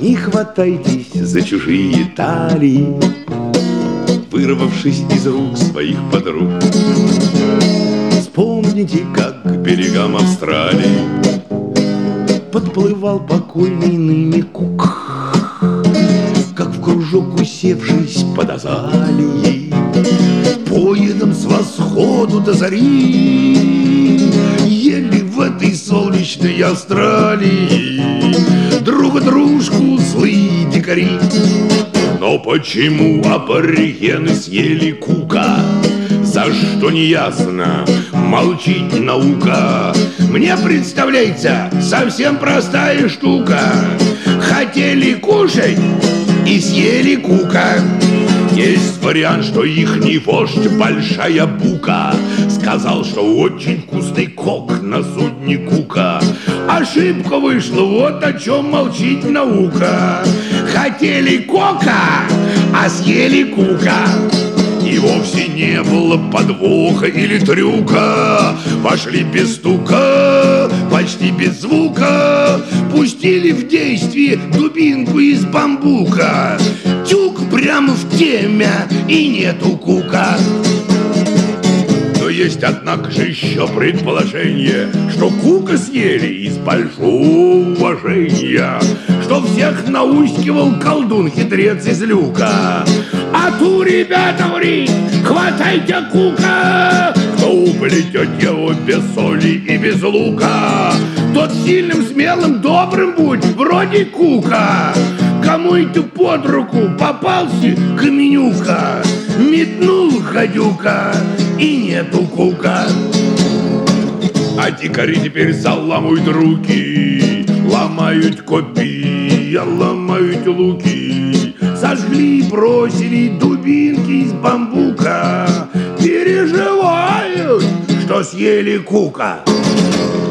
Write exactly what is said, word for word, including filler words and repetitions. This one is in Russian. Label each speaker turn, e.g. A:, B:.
A: Не хватайтесь за чужие талии, вырвавшись из рук своих подруг. Вспомните, как к берегам Австралии подплывал покойный ныне Кук, как в кружок усевшись под азалией, поедом с восходу до зари ели в этой солнечной Австралии друг дружку злые дикари. Но почему аборигены съели Кука? За что не ясно, молчит наука. Мне представляется совсем простая штука. Хотели кушать и съели Кука. Есть вариант, что ихний вождь Большая Бука сказал, что очень вкусный кок на судне Кука. Ошибка вышла, вот о чем молчит наука. Хотели кока, а съели Кука. И вовсе не было подвоха или трюка. Вошли без стука, почти без звука, пустили в действие дубинку из бамбука. Тюк прямо в теме, и нету Кука. Но есть, однако же, еще предположение, что Кука съели из большого уважения, что всех наускивал колдун-хитрец из люка. А ту, ребята, ври, хватайте Кука! Кто уплетет его без соли и без лука, тот сильным, смелым, добрым будь, вроде Кука. Кому это под руку попался Каменюка, метнул гадюка, и нету Кука. А дикари теперь заламывают руки, ломают копья, ломают луки, сожгли и бросили дубинки из бамбука. Переживают, что съели Кука.